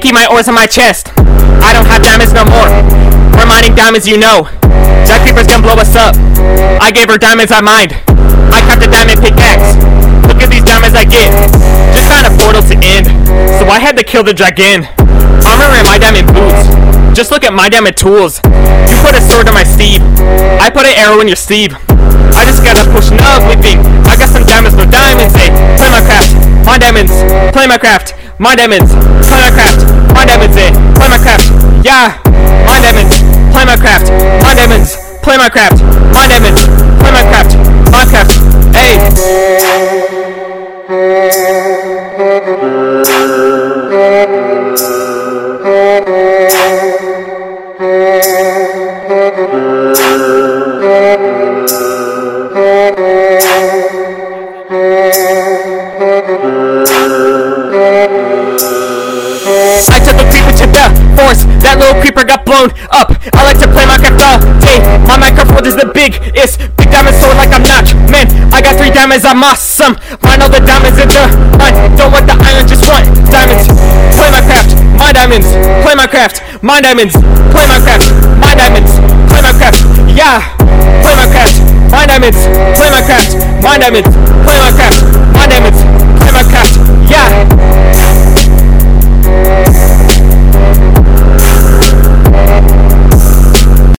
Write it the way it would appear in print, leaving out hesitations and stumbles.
can't keep my ores in my chest. I don't have diamonds no more. We're mining diamonds, you know. That creeper's gonna blow us up. I gave her diamonds I mined. I cracked a diamond pickaxe. Look at these diamonds I get. Just found a portal to end, so I had to kill the dragon. Armor in my diamond boots. Just look at my diamond tools. You put a sword in my sleeve. I put an arrow in your sleeve. I just gotta push enough living. I got some diamonds, no diamonds, eh? Play Minecraft, my diamonds. Play Minecraft, my diamonds. Play Minecraft, my diamonds, eh? Play Minecraft, yeah. My diamonds, play Minecraft, my diamonds. Play Minecraft, my diamonds. Play Minecraft, Minecraft, hey. I took a creeper to the forest. That little creeper got blown up. I like to play Minecraft all day. My Minecraft world is the biggest. Big diamond sword like I'm not. Man, I got 3 diamonds, I'm awesome. Find all the diamonds in the mine. Don't want the iron, just want diamonds. Play Minecraft, my diamonds. Play Minecraft, my diamonds. Play Minecraft, my diamonds. Play Minecraft, yeah. Play Minecraft, my diamonds. Play Minecraft, my diamonds. Play Minecraft, my diamonds. Play Minecraft, yeah.